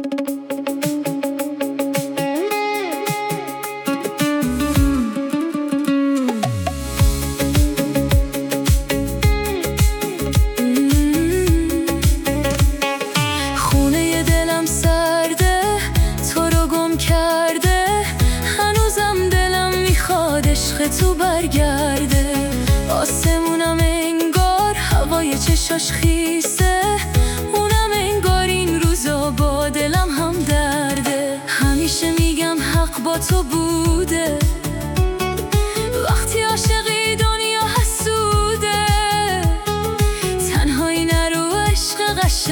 خونه دلم سرده، تو رو گم کرده، هنوزم دلم میخواد عشق تو برگرده. آسمونم انگار هوای چشاش خیسه، اونم انگار این روزا با دلم هم درده. همیشه میگم حق با تو بوده، وقتی عاشقی دنیا حسوده. تنهایی نرو عشق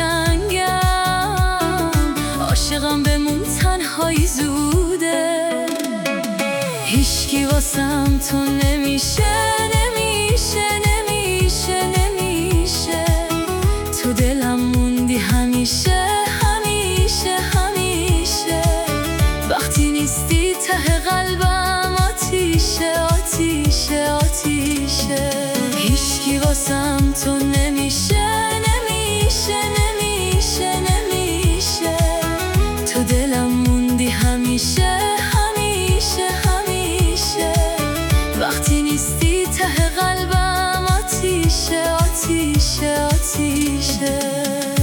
قشنگم، عاشقم بمون تنهایی زوده. هیچکی واسم تو نمیشه، نمیشه، نمیشه، نمیشه. تو دلم موندی همیشه، همیشه، همیشه. وقتی نیستی ته قلبم آتیشه، آتیشه، آتیشه. هیچکی واسم تو نمیشه، نمیشه، نمیشه، نمیشه. تو دلم موندی همیشه، همیشه، همیشه. وقتی نیستی ته قلبم آتیشه، آتیشه، آتیشه.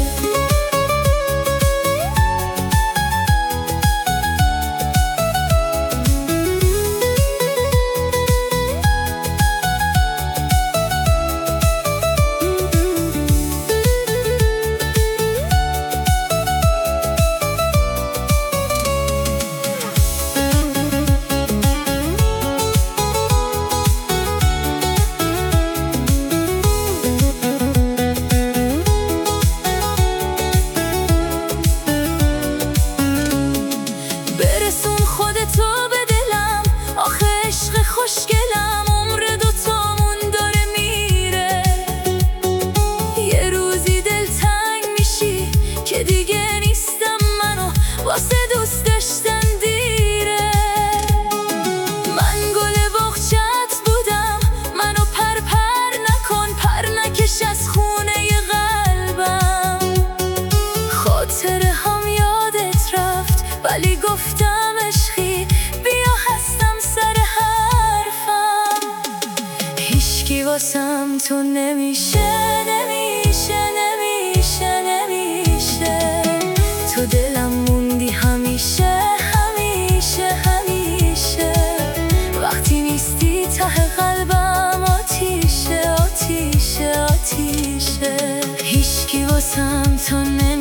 برسون خودتو به دلم، آخه عشق خوشگلم عمر دوتامون داره میره. یه روزی دلتنگ میشی که دیگه نیستم منو واسه دوست داشتن دیره. من گل باغچت بودم، منو پر پر نکن، پر نکش از خونه قلبم. خاطره هم یادت رفت ولی گفتم عشقی بیا هستم سر حرفم. هیچکی واسم تو نمیشه، نمیشه، نمیشه، نمیشه. تو دلم موندی همیشه، همیشه، همیشه. وقتی نیستی ته قلبم آتیشه، آتیشه، آتیشه. هیچکی واسم تو نمیشه.